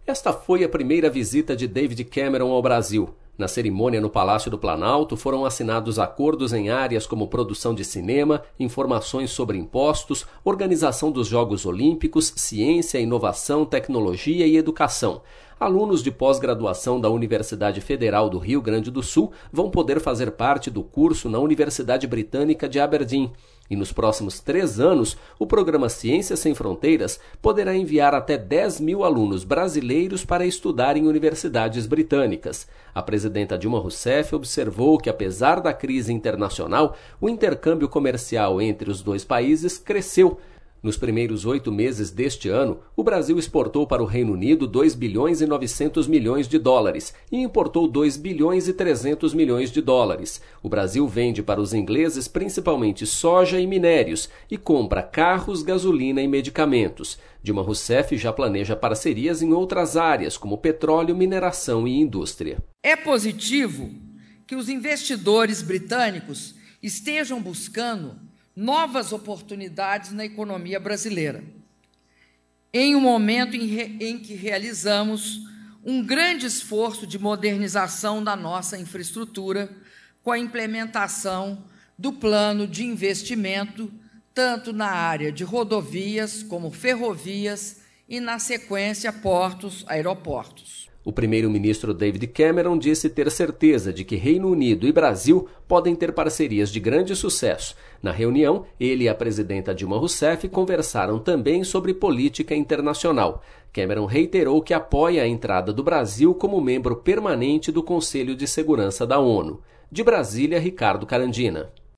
Esta foi a primeira visita de David Cameron ao Brasil. Na cerimônia no Palácio do Planalto foram assinados acordos em áreas como produção de cinema, informações sobre impostos, organização dos Jogos Olímpicos, ciência, inovação, tecnologia e educação. Alunos de pós-graduação da Universidade Federal do Rio Grande do Sul vão poder fazer parte do curso na Universidade Britânica de Aberdeen. E nos próximos 3 anos, o programa Ciências Sem Fronteiras poderá enviar até 10 mil alunos brasileiros para estudar em universidades britânicas. A presidenta Dilma Rousseff observou que, apesar da crise internacional, o intercâmbio comercial entre os dois países cresceu. Nos primeiros 8 meses deste ano, o Brasil exportou para o Reino Unido 2 bilhões e 900 milhões de dólares e importou 2 bilhões e 300 milhões de dólares. O Brasil vende para os ingleses principalmente soja e minérios e compra carros, gasolina e medicamentos. Dilma Rousseff já planeja parcerias em outras áreas, como petróleo, mineração e indústria. É positivo que os investidores britânicos estejam buscando novas oportunidades na economia brasileira, em um momento em que realizamos um grande esforço de modernização da nossa infraestrutura com a implementação do plano de investimento, tanto na área de rodovias como ferrovias e, na sequência, portos, aeroportos. O primeiro-ministro David Cameron disse ter certeza de que Reino Unido e Brasil podem ter parcerias de grande sucesso. Na reunião, ele e a presidenta Dilma Rousseff conversaram também sobre política internacional. Cameron reiterou que apoia a entrada do Brasil como membro permanente do Conselho de Segurança da ONU. De Brasília, Ricardo Carandina.